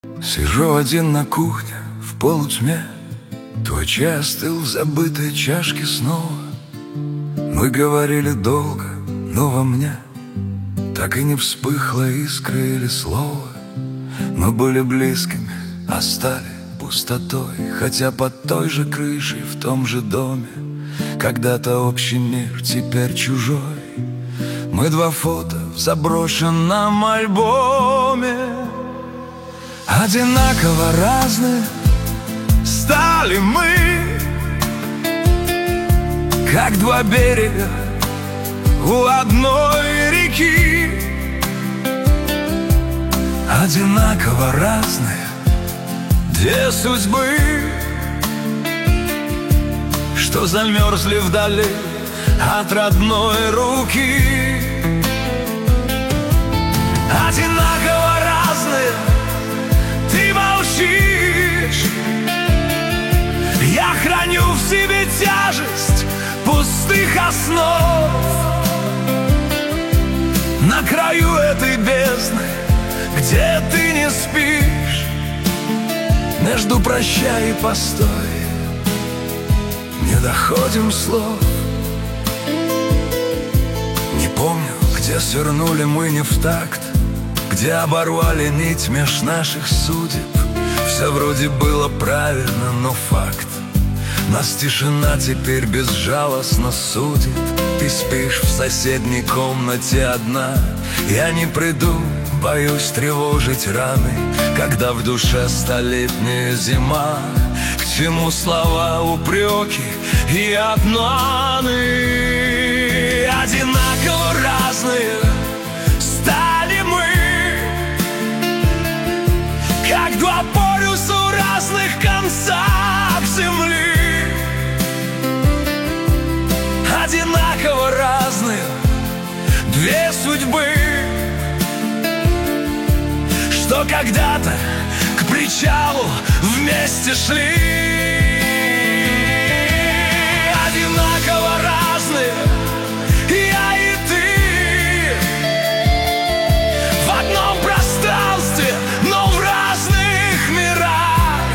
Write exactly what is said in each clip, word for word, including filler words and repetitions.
Сижу один на кухне в полутьме, твой чай остыл в забытой чашке снова. Мы говорили долго, но во мне так и не вспыхла искра или слово. Мы были близкими, а стали пустотой, хотя под той же крышей, в том же доме. Когда-то общий мир, теперь чужой. Мы два фото в заброшенном альбоме. Одинаково разные стали мы, как два берега у одной реки. Одинаково разные две судьбы, что замерзли вдали от родной руки. Одинаково разные, ты молчишь, я храню в себе тяжесть пустых основ. На краю этой бездны, где ты не спишь, между прощай и постой не доходим слов. Не помню, где свернули мы не в такт, где оборвали нить меж наших судеб. Все вроде было правильно, но факт: нас тишина теперь безжалостно судит. Ты спишь в соседней комнате одна, я не приду, боюсь тревожить раны, когда в душе столетняя зима. К чему слова, упреки и обманы? Одинаково разные стали мы, как два полюса у разных концах земли. Одинаково разные две судьбы, что когда-то к причалу вместе шли. Одинаково разные я и ты, в одном пространстве, но в разных мирах.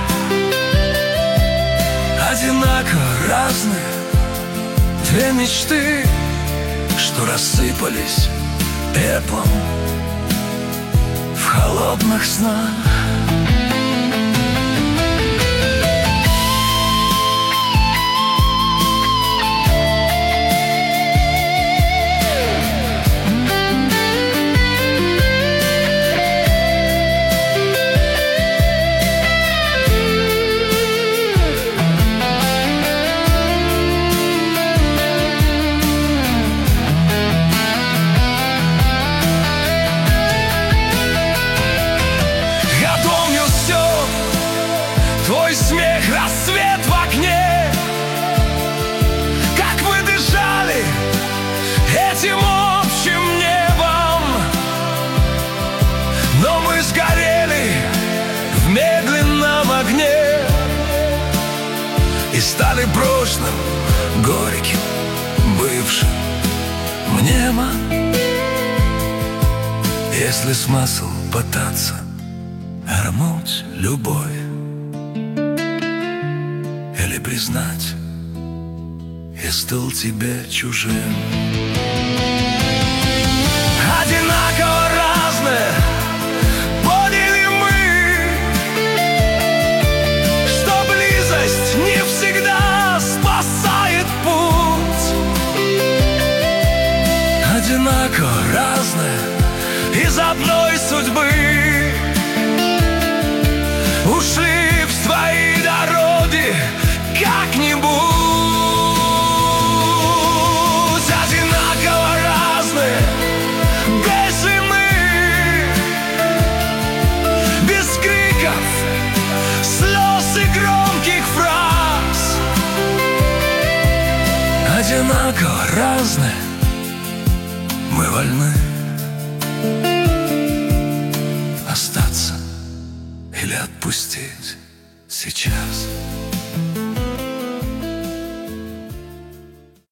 Одинаково разные две мечты, что рассыпались пеплом в холодных снах. Твой смех, рассвет в окне, как мы дышали этим общим небом. Но мы сгорели в медленном огне и стали прошлым, горьким, бывшим мнемо. Если смысл пытаться вернуть любовь или признать, я стал тебе чужим. Одинаково разные поняли мы, что близость не всегда спасает путь. Одинаково разные из одной судьбы ушли в свои дороги как-нибудь. Одинаково разные без вины, без криков, слез и громких фраз. Одинаково разные мы вольны остаться или отпустить сейчас.